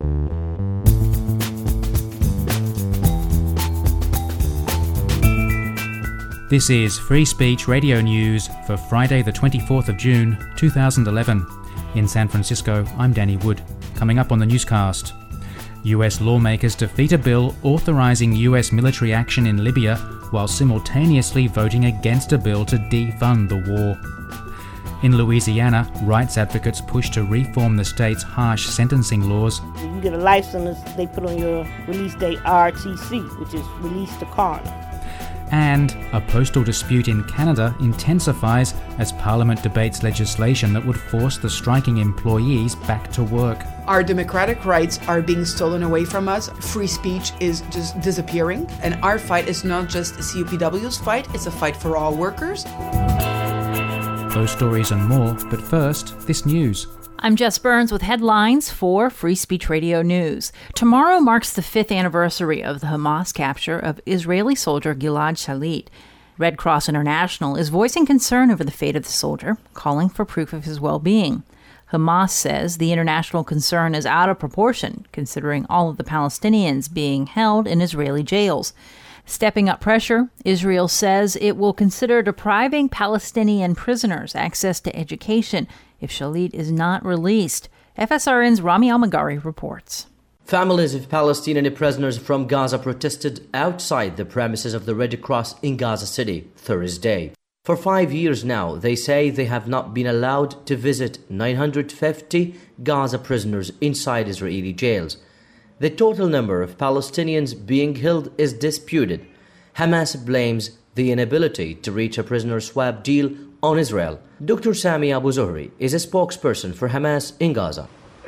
This is Free Speech Radio News for Friday the 24th of June 2011. In San Francisco, I'm Danny Wood. Coming up on the newscast, US lawmakers defeat a bill authorizing US military action in Libya while simultaneously voting against a bill to defund the war. In Louisiana, rights advocates push to reform the state's harsh sentencing laws. You get a life sentence, they put on your release date RTC, which is release to carnal. And a postal dispute in Canada intensifies as Parliament debates legislation that would force the striking employees back to work. Our democratic rights are being stolen away from us. Free speech is just disappearing. And our fight is not just CUPW's fight, it's a fight for all workers. Those stories and more, but first, this news. I'm Jess Burns with headlines for Free Speech Radio News. Tomorrow marks the 5th anniversary of the Hamas capture of Israeli soldier Gilad Shalit. Red Cross International is voicing concern over the fate of the soldier, calling for proof of his well-being. Hamas says the international concern is out of proportion, considering all of the Palestinians being held in Israeli jails. Stepping up pressure, Israel says it will consider depriving Palestinian prisoners access to education if Shalit is not released. FSRN's Rami Almagari reports. Families of Palestinian prisoners from Gaza protested outside the premises of the Red Cross in Gaza City Thursday. For 5 years now, they say they have not been allowed to visit 950 Gaza prisoners inside Israeli jails. The total number of Palestinians being held is disputed. Hamas blames the inability to reach a prisoner swap deal on Israel. Dr. Sami Abu Zuhri is a spokesperson for Hamas in Gaza.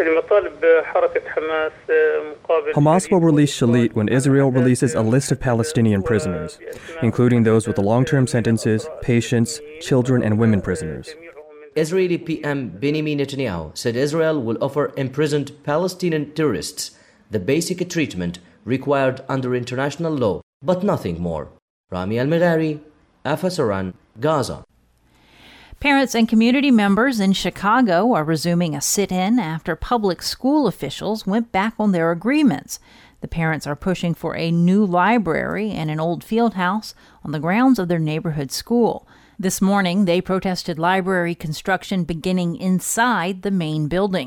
Hamas will release Shalit when Israel releases a list of Palestinian prisoners, including those with long-term sentences, patients, children, and women prisoners. Israeli PM Benjamin Netanyahu said Israel will offer imprisoned Palestinian terrorists the basic treatment required under international law, but nothing more. Rami Al-Maghari, FSRN, Gaza. Parents and community members in Chicago are resuming a sit-in after public school officials went back on their agreements. The parents are pushing for a new library and an old field house on the grounds of their neighborhood school. This morning, they protested library construction beginning inside the main building.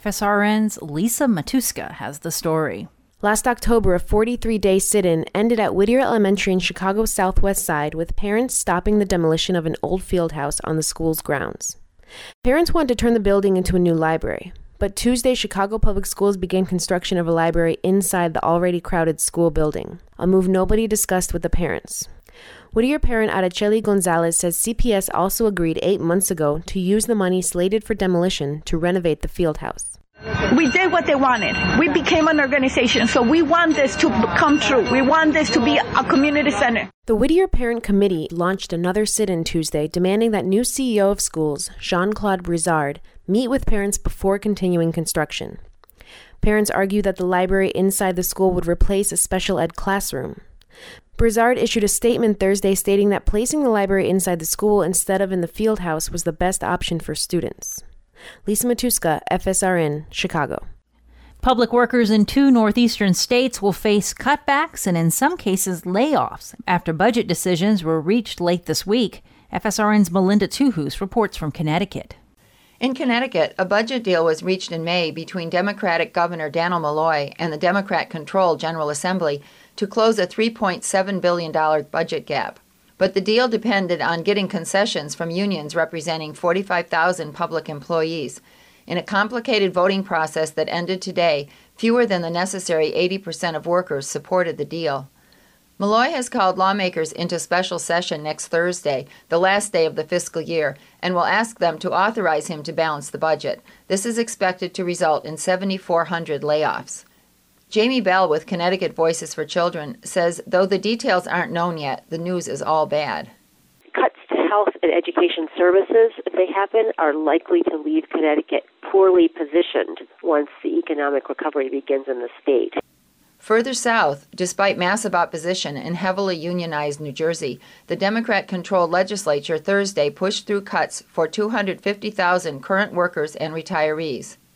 FSRN's Lisa Matuska has the story. Last October, a 43-day sit-in ended at Whittier Elementary in Chicago's southwest side, with parents stopping the demolition of an old field house on the school's grounds. Parents wanted to turn the building into a new library, but Tuesday, Chicago Public Schools began construction of a library inside the already crowded school building, a move nobody discussed with the parents. Whittier parent Araceli Gonzalez says CPS also agreed 8 months ago to use the money slated for demolition to renovate the field house. We did what they wanted. We became an organization, so we want this to come true. We want this to be a community center. The Whittier Parent Committee launched another sit-in Tuesday, demanding that new CEO of schools, Jean-Claude Brizard, meet with parents before continuing construction. Parents argue that the library inside the school would replace a special ed classroom. Brizard issued a statement Thursday stating that placing the library inside the school instead of in the field house was the best option for students. Lisa Matuska, FSRN, Chicago. Public workers in 2 northeastern states will face cutbacks and in some cases layoffs after budget decisions were reached late this week. FSRN's Melinda Tuhus reports from Connecticut. In Connecticut, a budget deal was reached in May between Democratic Governor Dannel Malloy and the Democrat-controlled General Assembly to close a $3.7 billion budget gap. But the deal depended on getting concessions from unions representing 45,000 public employees. In a complicated voting process that ended today, fewer than the necessary 80% of workers supported the deal. Malloy has called lawmakers into special session next Thursday, the last day of the fiscal year, and will ask them to authorize him to balance the budget. This is expected to result in 7,400 layoffs. Jamie Bell with Connecticut Voices for Children says though the details aren't known yet, the news is all bad. Cuts to health and education services, if they happen, are likely to leave Connecticut poorly positioned once the economic recovery begins in the state. Further south, despite massive opposition in heavily unionized New Jersey, the Democrat-controlled legislature Thursday pushed through cuts for 250,000 current workers and retirees.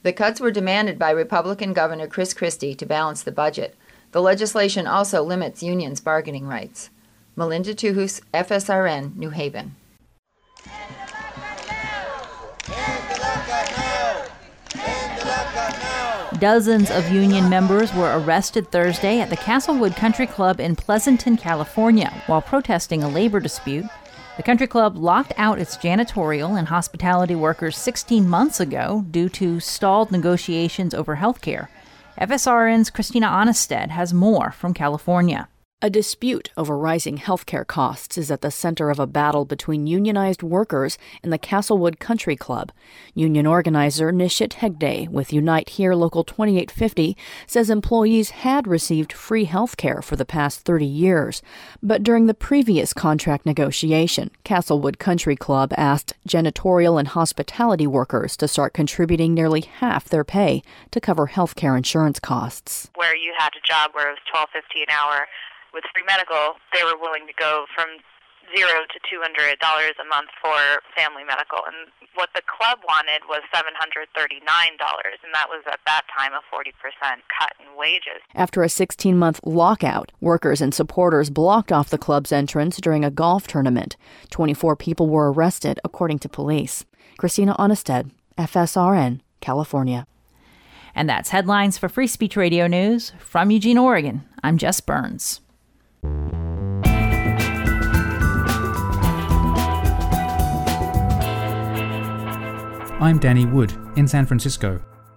The cuts were demanded by Republican Governor Chris Christie to balance the budget. The legislation also limits unions' bargaining rights. Melinda Tuhus, FSRN, New Haven. Dozens of union members were arrested Thursday at the Castlewood Country Club in Pleasanton, California, while protesting a labor dispute. The country club locked out its janitorial and hospitality workers 16 months ago due to stalled negotiations over health care. FSRN's Christina Onnested has more from California. A dispute over rising healthcare costs is at the center of a battle between unionized workers and the Castlewood Country Club. Union organizer Nishit Hegde with Unite Here Local 2850 says employees had received free healthcare for the past 30 years. But during the previous contract negotiation, Castlewood Country Club asked janitorial and hospitality workers to start contributing nearly half their pay to cover healthcare insurance costs. Where you had a job where it was $12.50 an hour, with free medical, they were willing to go from $0 to $200 a month for family medical. And what the club wanted was $739, and that was at that time a 40% cut in wages. After a 16-month lockout, workers and supporters blocked off the club's entrance during a golf tournament. 24 people were arrested, according to police. Christina Onnested, FSRN, California. And that's headlines for Free Speech Radio News. From Eugene, Oregon, I'm Jess Burns. I'm Danny Wood in San Francisco.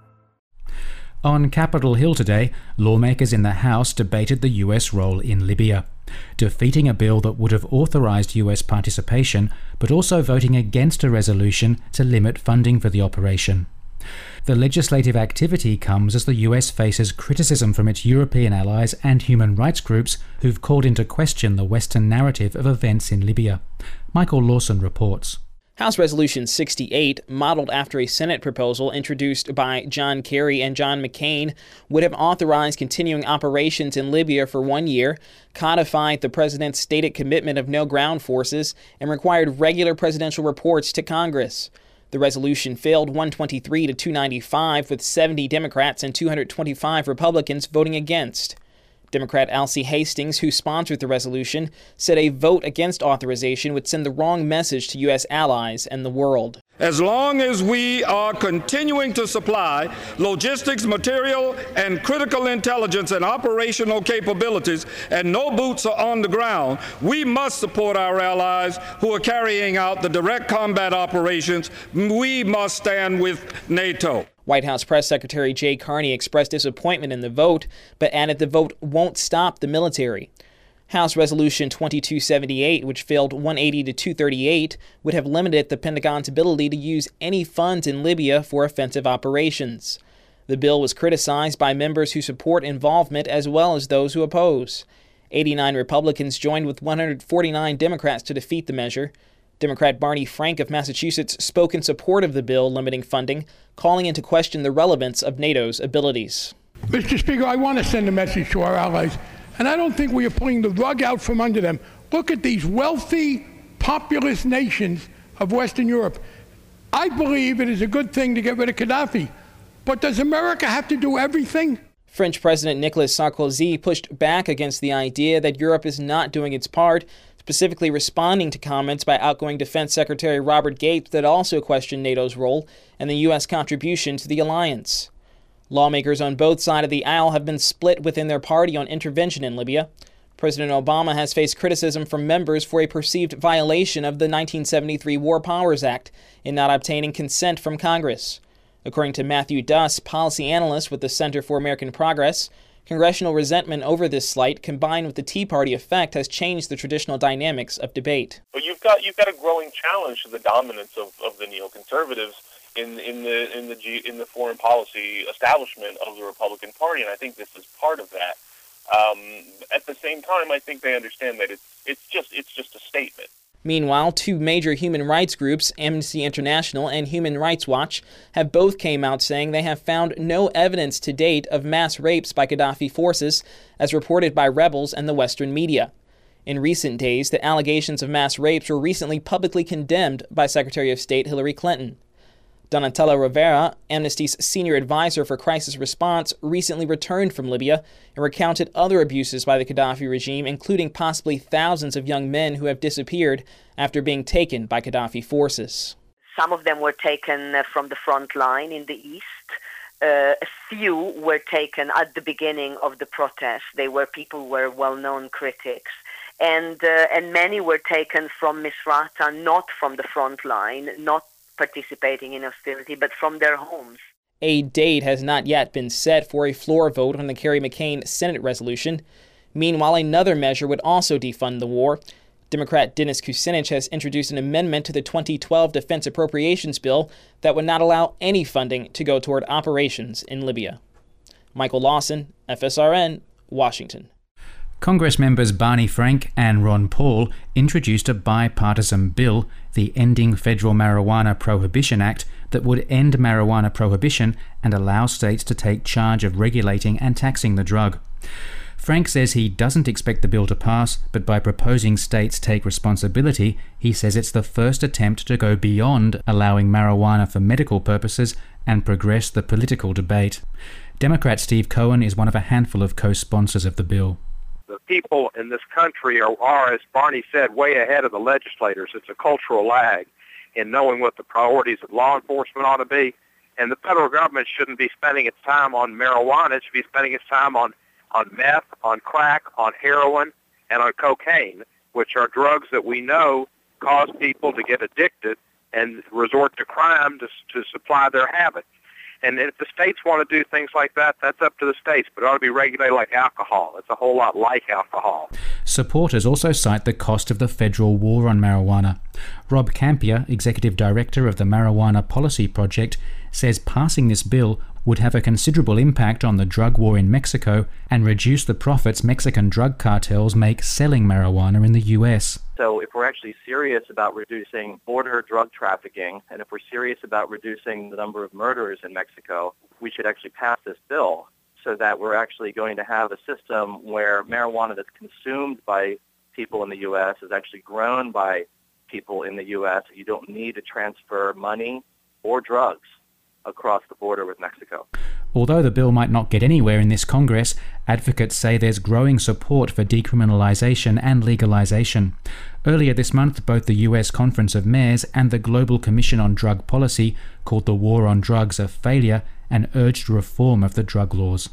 On Capitol Hill today, lawmakers in the House debated the U.S. role in Libya, defeating a bill that would have authorized U.S. participation, but also voting against a resolution to limit funding for the operation. The legislative activity comes as the US faces criticism from its European allies and human rights groups who've called into question the Western narrative of events in Libya. Michael Lawson reports. House Resolution 68, modeled after a Senate proposal introduced by John Kerry and John McCain, would have authorized continuing operations in Libya for 1 year, codified the president's stated commitment of no ground forces, and required regular presidential reports to Congress. The resolution failed 123 to 295, with 70 Democrats and 225 Republicans voting against. Democrat Alcee Hastings, who sponsored the resolution, said a vote against authorization would send the wrong message to U.S. allies and the world. As long as we are continuing to supply logistics, material, and critical intelligence and operational capabilities, and no boots are on the ground, we must support our allies who are carrying out the direct combat operations. We must stand with NATO. White House Press Secretary Jay Carney expressed disappointment in the vote, but added the vote won't stop the military. House Resolution 2278, which failed 180 to 238, would have limited the Pentagon's ability to use any funds in Libya for offensive operations. The bill was criticized by members who support involvement as well as those who oppose. 89 Republicans joined with 149 Democrats to defeat the measure. Democrat Barney Frank of Massachusetts spoke in support of the bill limiting funding, calling into question the relevance of NATO's abilities. Mr. Speaker, I want to send a message to our allies, and I don't think we are pulling the rug out from under them. Look at these wealthy, populous nations of Western Europe. I believe it is a good thing to get rid of Gaddafi, but does America have to do everything? French President Nicolas Sarkozy pushed back against the idea that Europe is not doing its part, specifically responding to comments by outgoing Defense Secretary Robert Gates that also questioned NATO's role and the U.S. contribution to the alliance. Lawmakers on both sides of the aisle have been split within their party on intervention in Libya. President Obama has faced criticism from members for a perceived violation of the 1973 War Powers Act in not obtaining consent from Congress. According to Matthew Duss, policy analyst with the Center for American Progress, congressional resentment over this slight, combined with the Tea Party effect, has changed the traditional dynamics of debate. But you've got a growing challenge to the dominance of the neoconservatives in the foreign policy establishment of the Republican Party, and I think this is part of that. At the same time, I think they understand that it's just a statement. Meanwhile, two major human rights groups, Amnesty International and Human Rights Watch, have both came out saying they have found no evidence to date of mass rapes by Gaddafi forces, as reported by rebels and the Western media. In recent days, the allegations of mass rapes were recently publicly condemned by Secretary of State Hillary Clinton. Donatella Rivera, Amnesty's senior advisor for crisis response, recently returned from Libya and recounted other abuses by the Gaddafi regime, including possibly thousands of young men who have disappeared after being taken by Gaddafi forces. Some of them were taken from the front line in the east. A few were taken at the beginning of the protests. People who were well-known critics. And many were taken from Misrata, not from the front line, not participating in hostility, but from their homes. A date has not yet been set for a floor vote on the Kerry McCain Senate resolution. Meanwhile, another measure would also defund the war. Democrat Dennis Kucinich has introduced an amendment to the 2012 Defense Appropriations Bill that would not allow any funding to go toward operations in Libya. Michael Lawson, FSRN, Washington. Congress members Barney Frank and Ron Paul introduced a bipartisan bill, the Ending Federal Marijuana Prohibition Act, that would end marijuana prohibition and allow states to take charge of regulating and taxing the drug. Frank says he doesn't expect the bill to pass, but by proposing states take responsibility, he says it's the first attempt to go beyond allowing marijuana for medical purposes and progress the political debate. Democrat Steve Cohen is one of a handful of co-sponsors of the bill. The people in this country are, as Barney said, way ahead of the legislators. It's a cultural lag in knowing what the priorities of law enforcement ought to be. And the federal government shouldn't be spending its time on marijuana. It should be spending its time on meth, on crack, on heroin, and on cocaine, which are drugs that we know cause people to get addicted and resort to crime to supply their habits. And if the states want to do things like that, that's up to the states, but it ought to be regulated like alcohol. It's a whole lot like alcohol. Supporters also cite the cost of the federal war on marijuana. Rob Campier, executive director of the Marijuana Policy Project, says passing this bill would have a considerable impact on the drug war in Mexico and reduce the profits Mexican drug cartels make selling marijuana in the U.S. So if we're actually serious about reducing border drug trafficking, and if we're serious about reducing the number of murders in Mexico, we should actually pass this bill so that we're actually going to have a system where marijuana that's consumed by people in the U.S. is actually grown by people in the U.S. You don't need to transfer money or drugs across the border with Mexico. Although the bill might not get anywhere in this Congress, advocates say there's growing support for decriminalization and legalization. Earlier this month, both the U.S. Conference of Mayors and the Global Commission on Drug Policy called the war on drugs a failure and urged reform of the drug laws.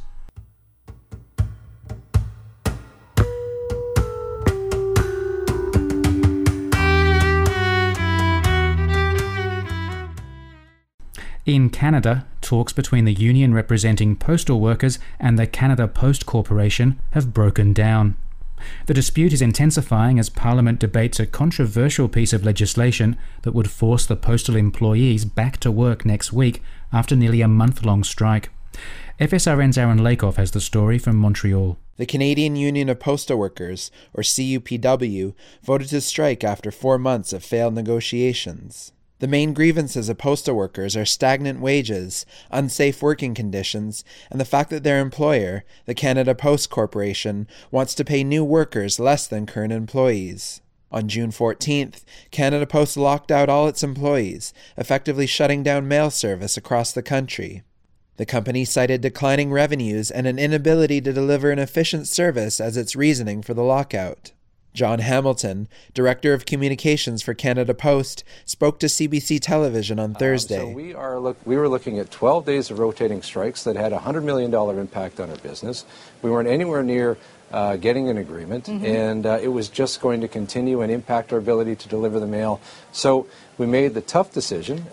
In Canada, talks between the union representing postal workers and the Canada Post Corporation have broken down. The dispute is intensifying as Parliament debates a controversial piece of legislation that would force the postal employees back to work next week after nearly a month-long strike. FSRN's Aaron Lakoff has the story from Montreal. The Canadian Union of Postal Workers, or CUPW, voted to strike after 4 months of failed negotiations. The main grievances of postal workers are stagnant wages, unsafe working conditions, and the fact that their employer, the Canada Post Corporation, wants to pay new workers less than current employees. On June 14th, Canada Post locked out all its employees, effectively shutting down mail service across the country. The company cited declining revenues and an inability to deliver an efficient service as its reasoning for the lockout. John Hamilton, Director of Communications for Canada Post, spoke to CBC Television on Thursday. So we were looking at 12 days of rotating strikes that had a $100 million impact on our business. We weren't anywhere near getting an agreement, and it was just going to continue and impact our ability to deliver the mail. So we made the tough decision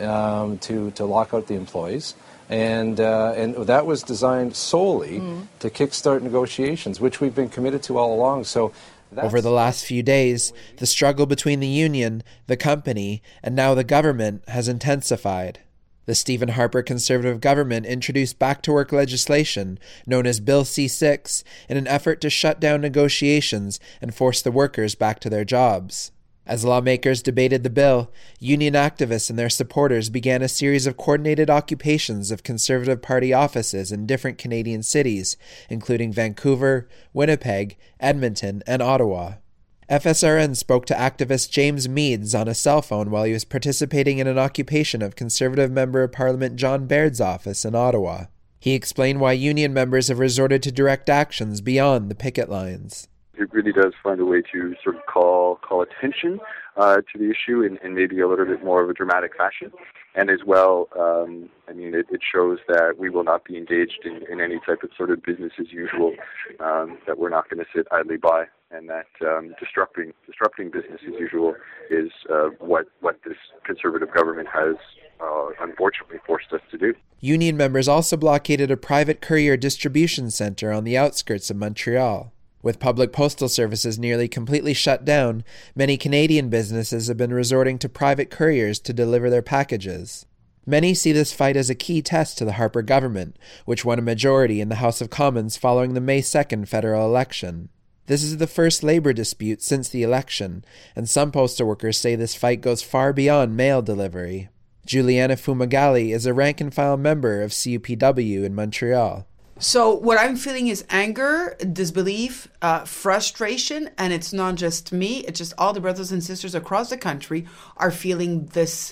to lock out the employees. And that was designed solely to kickstart negotiations, which we've been committed to all along. So over the last few days, the struggle between the union, the company, and now the government has intensified. The Stephen Harper Conservative government introduced back-to-work legislation known as Bill C-6 in an effort to shut down negotiations and force the workers back to their jobs. As lawmakers debated the bill, union activists and their supporters began a series of coordinated occupations of Conservative Party offices in different Canadian cities, including Vancouver, Winnipeg, Edmonton, and Ottawa. FSRN spoke to activist James Meads on a cell phone while he was participating in an occupation of Conservative Member of Parliament John Baird's office in Ottawa. He explained why union members have resorted to direct actions beyond the picket lines. It really does find a way to sort of call attention to the issue in maybe a little bit more of a dramatic fashion. And as well, it shows that we will not be engaged in any type of sort of business as usual, that we're not going to sit idly by, and that disrupting business as usual is what this Conservative government has unfortunately forced us to do. Union members also blockaded a private courier distribution centre on the outskirts of Montreal. With public postal services nearly completely shut down, many Canadian businesses have been resorting to private couriers to deliver their packages. Many see this fight as a key test to the Harper government, which won a majority in the House of Commons following the May 2nd federal election. This is the first labour dispute since the election, and some postal workers say this fight goes far beyond mail delivery. Juliana Fumagalli is a rank-and-file member of CUPW in Montreal. So what I'm feeling is anger, disbelief, frustration, and it's not just me, it's just all the brothers and sisters across the country are feeling this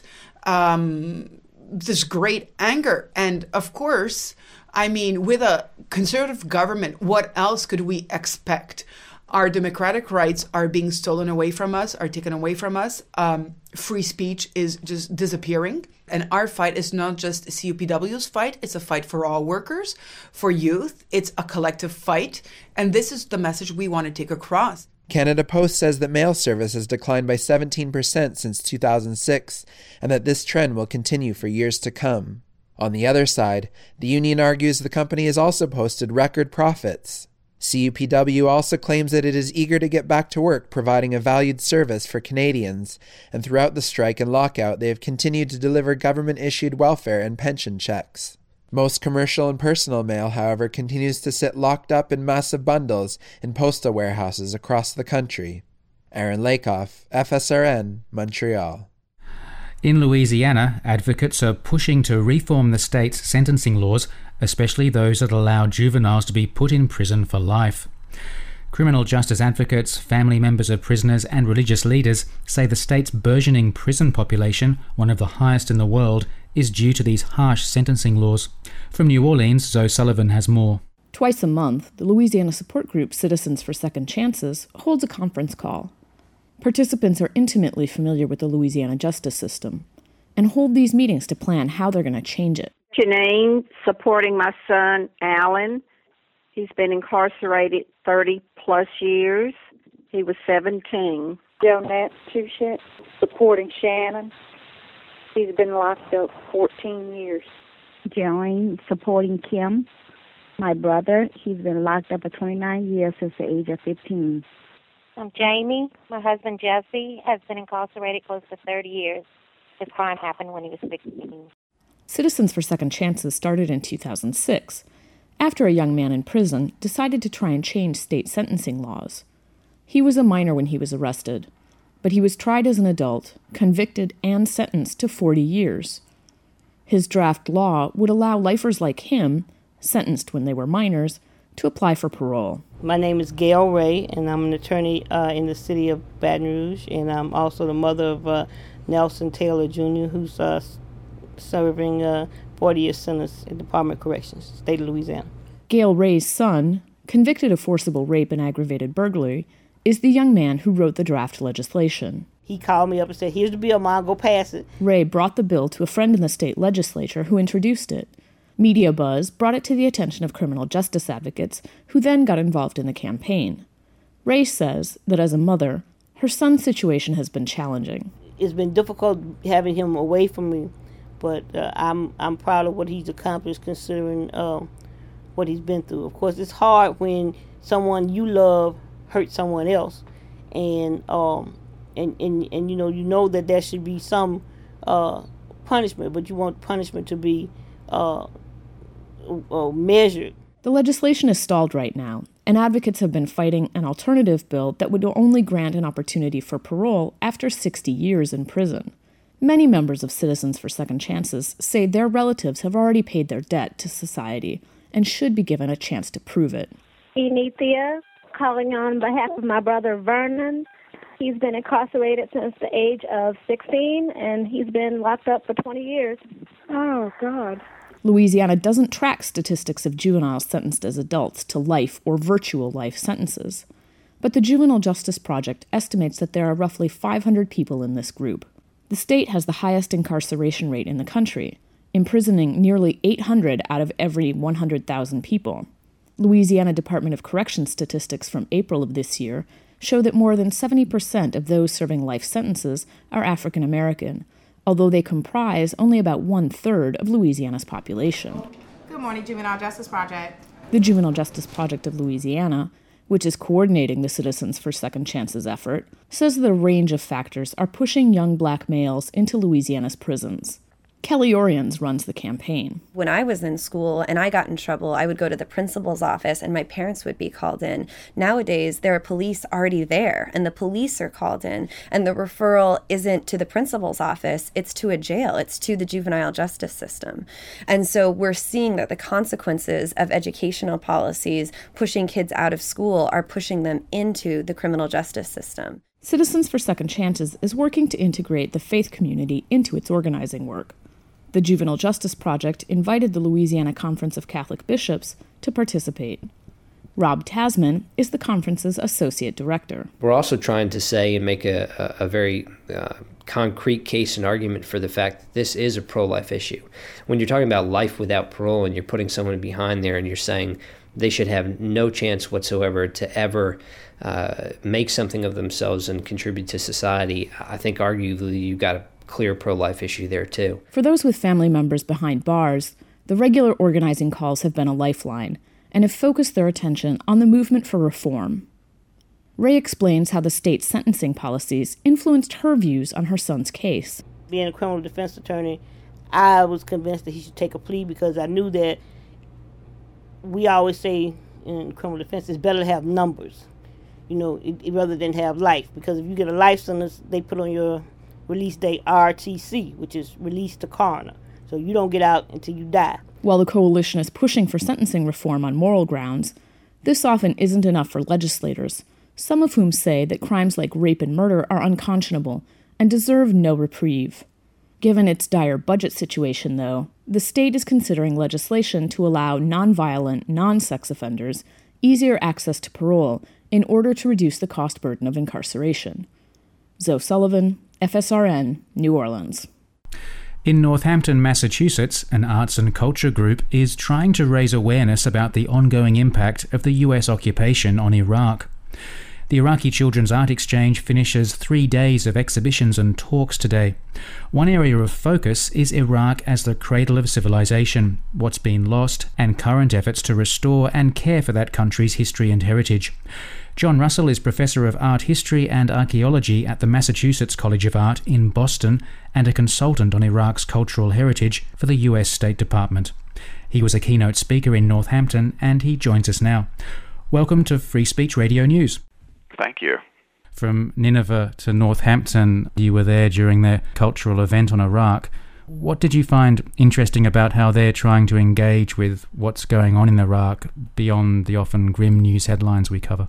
this great anger. And of course, with a Conservative government, what else could we expect? Our democratic rights are being stolen away from us, are taken away from us. Free speech is just disappearing. And our fight is not just CUPW's fight, it's a fight for all workers, for youth. It's a collective fight. And this is the message we want to take across. Canada Post says that mail service has declined by 17% since 2006, and that this trend will continue for years to come. On the other side, the union argues the company has also posted record profits. CUPW also claims that it is eager to get back to work providing a valued service for Canadians, and throughout the strike and lockout they have continued to deliver government-issued welfare and pension checks. Most commercial and personal mail, however, continues to sit locked up in massive bundles in postal warehouses across the country. Aaron Lakoff, FSRN, Montreal. In Louisiana, advocates are pushing to reform the state's sentencing laws, especially those that allow juveniles to be put in prison for life. Criminal justice advocates, family members of prisoners and religious leaders say the state's burgeoning prison population, one of the highest in the world, is due to these harsh sentencing laws. From New Orleans, Zoe Sullivan has more. Twice a month, the Louisiana support group Citizens for Second Chances holds a conference call. Participants are intimately familiar with the Louisiana justice system and hold these meetings to plan how they're going to change it. Janine, supporting my son, Alan. He's been incarcerated 30-plus years. He was 17. Jonette Touchette, supporting Shannon. He's been locked up 14 years. Joanne, supporting Kim. My brother, he's been locked up for 29 years since the age of 15. I'm Jamie. My husband, Jesse, has been incarcerated close to 30 years. His crime happened when he was 16. Citizens for Second Chances started in 2006, after a young man in prison decided to try and change state sentencing laws. He was a minor when he was arrested, but he was tried as an adult, convicted, and sentenced to 40 years. His draft law would allow lifers like him, sentenced when they were minors, to apply for parole. My name is Gail Ray, and I'm an attorney in the city of Baton Rouge, and I'm also the mother of Nelson Taylor Jr., who's serving 40-year sentence at the Department of Corrections, state of Louisiana. Gail Ray's son, convicted of forcible rape and aggravated burglary, is the young man who wrote the draft legislation. He called me up and said, "Here's the bill, Mom, go pass it." Ray brought the bill to a friend in the state legislature who introduced it. Media buzz brought it to the attention of criminal justice advocates, who then got involved in the campaign. Ray says that as a mother, her son's situation has been challenging. It's been difficult having him away from me, but I'm proud of what he's accomplished considering what he's been through. Of course, it's hard when someone you love hurts someone else, and you know that there should be some punishment, but you want punishment to be measured. The legislation is stalled right now, and advocates have been fighting an alternative bill that would only grant an opportunity for parole after 60 years in prison. Many members of Citizens for Second Chances say their relatives have already paid their debt to society and should be given a chance to prove it. Enethea, calling on behalf of my brother Vernon He's been incarcerated since the age of 16, and he's been locked up for 20 years. Oh, God. Louisiana doesn't track statistics of juveniles sentenced as adults to life or virtual life sentences. But the Juvenile Justice Project estimates that there are roughly 500 people in this group. The state has the highest incarceration rate in the country, imprisoning nearly 800 out of every 100,000 people. Louisiana Department of Corrections statistics from April of this year show that more than 70% of those serving life sentences are African American, although they comprise only about 1/3 of Louisiana's population. Good morning, Juvenile Justice Project. The Juvenile Justice Project of Louisiana, which is coordinating the Citizens for Second Chances effort, says that a range of factors are pushing young black males into Louisiana's prisons. Kelly Orions runs the campaign. When I was in school and I got in trouble, I would go to the principal's office and my parents would be called in. Nowadays, there are police already there and the police are called in, and the referral isn't to the principal's office, it's to a jail, it's to the juvenile justice system. And so we're seeing that the consequences of educational policies pushing kids out of school are pushing them into the criminal justice system. Citizens for Second Chances is working to integrate the faith community into its organizing work. The Juvenile Justice Project invited the Louisiana Conference of Catholic Bishops to participate. Rob Tasman is the conference's associate director. We're also trying to say and make a very concrete case and argument for the fact that this is a pro-life issue. When you're talking about life without parole and you're putting someone behind there and you're saying they should have no chance whatsoever to ever make something of themselves and contribute to society, I think arguably you've got a clear pro-life issue there too. For those with family members behind bars, the regular organizing calls have been a lifeline and have focused their attention on the movement for reform. Ray explains how the state's sentencing policies influenced her views on her son's case. Being a criminal defense attorney, I was convinced that he should take a plea because I knew that we always say in criminal defense it's better to have numbers, rather than have life. Because if you get a life sentence, they put on your release date RTC, which is release to coroner. So you don't get out until you die. While the coalition is pushing for sentencing reform on moral grounds, this often isn't enough for legislators, some of whom say that crimes like rape and murder are unconscionable and deserve no reprieve. Given its dire budget situation, though, the state is considering legislation to allow nonviolent, non-sex offenders easier access to parole in order to reduce the cost burden of incarceration. Zoe Sullivan, FSRN, New Orleans. In Northampton, Massachusetts, an arts and culture group is trying to raise awareness about the ongoing impact of the US occupation on Iraq. The Iraqi Children's Art Exchange finishes 3 days of exhibitions and talks today. One area of focus is Iraq as the cradle of civilization, what's been lost, and current efforts to restore and care for that country's history and heritage. John Russell is Professor of Art History and Archaeology at the Massachusetts College of Art in Boston and a consultant on Iraq's cultural heritage for the US State Department. He was a keynote speaker in Northampton and he joins us now. Welcome to Free Speech Radio News. Thank you. From Nineveh to Northampton, you were there during their cultural event on Iraq. What did you find interesting about how they're trying to engage with what's going on in Iraq beyond the often grim news headlines we cover?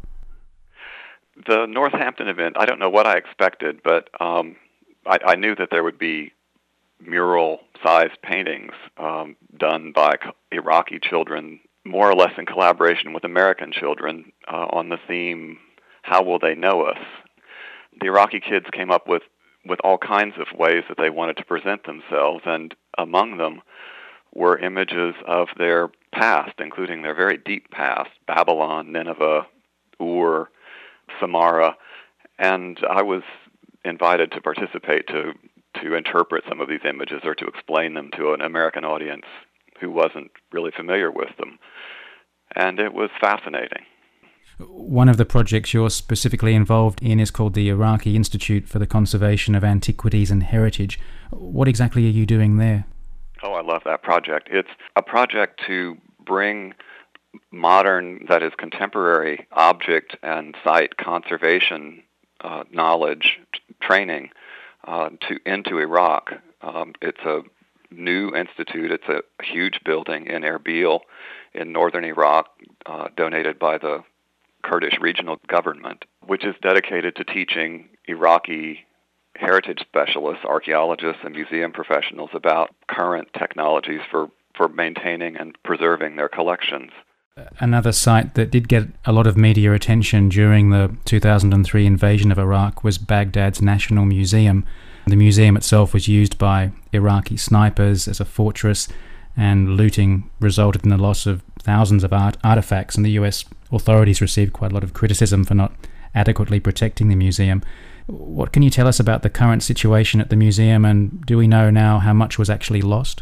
The Northampton event, I don't know what I expected, but I knew that there would be mural-sized paintings done by Iraqi children, more or less in collaboration with American children, on the theme, how will they know us? The Iraqi kids came up with all kinds of ways that they wanted to present themselves, and among them were images of their past, including their very deep past, Babylon, Nineveh, Ur, Samarra, and I was invited to participate to interpret some of these images or to explain them to an American audience who wasn't really familiar with them. And it was fascinating. One of the projects you're specifically involved in is called the Iraqi Institute for the Conservation of Antiquities and Heritage. What exactly are you doing there? Oh, I love that project. It's a project to bring modern, that is contemporary, object and site conservation knowledge training into Iraq. It's a new institute. It's a huge building in Erbil in northern Iraq, donated by the Kurdish regional government, which is dedicated to teaching Iraqi heritage specialists, archaeologists, and museum professionals about current technologies for maintaining and preserving their collections. Another site that did get a lot of media attention during the 2003 invasion of Iraq was Baghdad's National Museum. The museum itself was used by Iraqi snipers as a fortress, and looting resulted in the loss of thousands of artifacts, and the US authorities received quite a lot of criticism for not adequately protecting the museum. What can you tell us about the current situation at the museum, and do we know now how much was actually lost?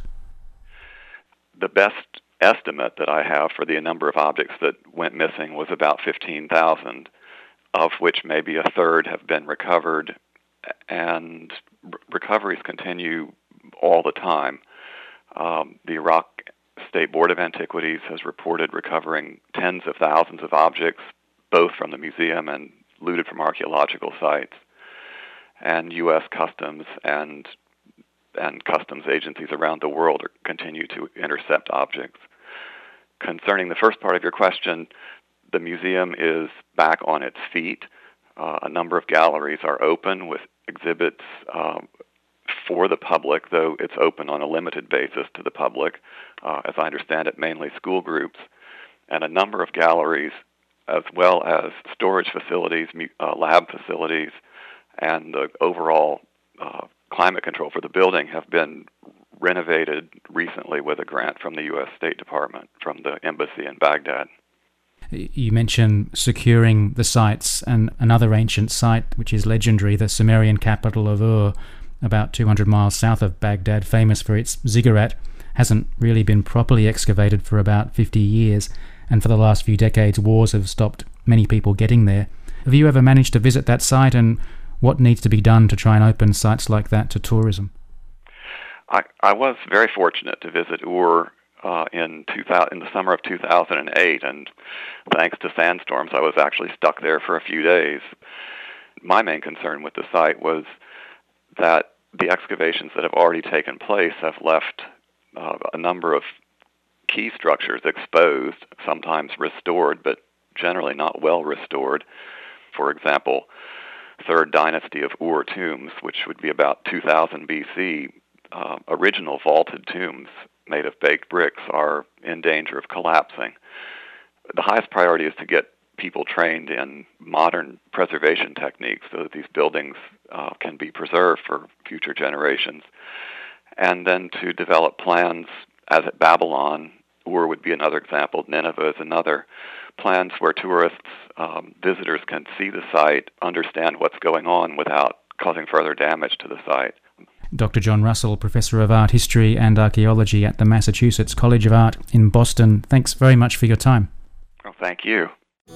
The best estimate that I have for the number of objects that went missing was about 15,000, of which maybe a third have been recovered, and recoveries continue all the time. The Iraq State Board of Antiquities has reported recovering tens of thousands of objects, both from the museum and looted from archaeological sites. And U.S. Customs and customs agencies around the world continue to intercept objects. Concerning the first part of your question, the museum is back on its feet. A number of galleries are open with exhibits for the public, though it's open on a limited basis to the public, as I understand it, mainly school groups, and a number of galleries, as well as storage facilities, lab facilities, and the overall climate control for the building have been renovated recently with a grant from the U.S. State Department, from the embassy in Baghdad. You mentioned securing the sites, and another ancient site, which is legendary, the Sumerian capital of Ur, about 200 miles south of Baghdad, famous for its ziggurat, hasn't really been properly excavated for about 50 years, and for the last few decades wars have stopped many people getting there. Have you ever managed to visit that site, and what needs to be done to try and open sites like that to tourism? I was very fortunate to visit Ur in the summer of 2008, and thanks to sandstorms, I was actually stuck there for a few days. My main concern with the site was that the excavations that have already taken place have left a number of key structures exposed, sometimes restored, but generally not well restored. For example, Third Dynasty of Ur tombs, which would be about 2000 BC, original vaulted tombs made of baked bricks, are in danger of collapsing. The highest priority is to get people trained in modern preservation techniques so that these buildings can be preserved for future generations, and then to develop plans, as at Babylon. Ur would be another example, Nineveh is another, plans where tourists, visitors can see the site, understand what's going on without causing further damage to the site. Dr. John Russell, Professor of Art History and Archaeology at the Massachusetts College of Art in Boston, thanks very much for your time. Well, thank you.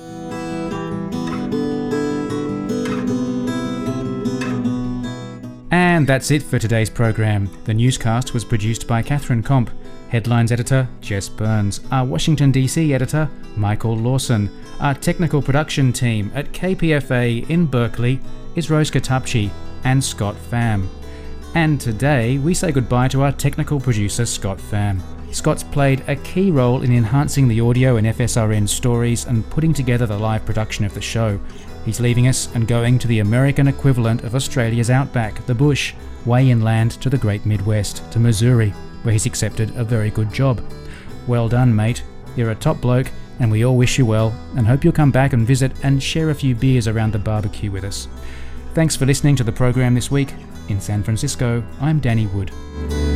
And that's it for today's program. The newscast was produced by Catherine Komp. Headlines editor, Jess Burns. Our Washington, D.C. editor, Michael Lawson. Our technical production team at KPFA in Berkeley is Rose Katapchi and Scott Pham. And today, we say goodbye to our technical producer, Scott Pham. Scott's played a key role in enhancing the audio in FSRN stories and putting together the live production of the show. He's leaving us and going to the American equivalent of Australia's outback, the bush, way inland to the Great Midwest, to Missouri, where he's accepted a very good job. Well done, mate. You're a top bloke, and we all wish you well, and hope you'll come back and visit and share a few beers around the barbecue with us. Thanks for listening to the program this week. In San Francisco, I'm Danny Wood.